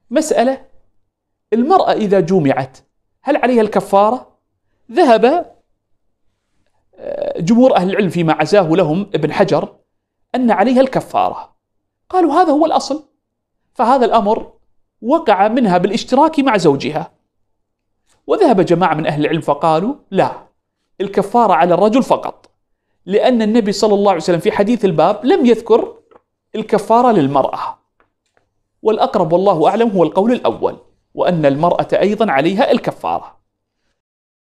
مسألة: المرأة إذا جمعت هل عليها الكفارة؟ ذهب جمهور أهل العلم فيما عزاه لهم ابن حجر أن عليها الكفارة، قالوا هذا هو الأصل، فهذا الأمر وقع منها بالاشتراك مع زوجها. وذهب جماعة من أهل العلم فقالوا لا، الكفارة على الرجل فقط، لأن النبي صلى الله عليه وسلم في حديث الباب لم يذكر الكفارة للمرأة. والأقرب والله أعلم هو القول الأول، وأن المرأة أيضا عليها الكفارة.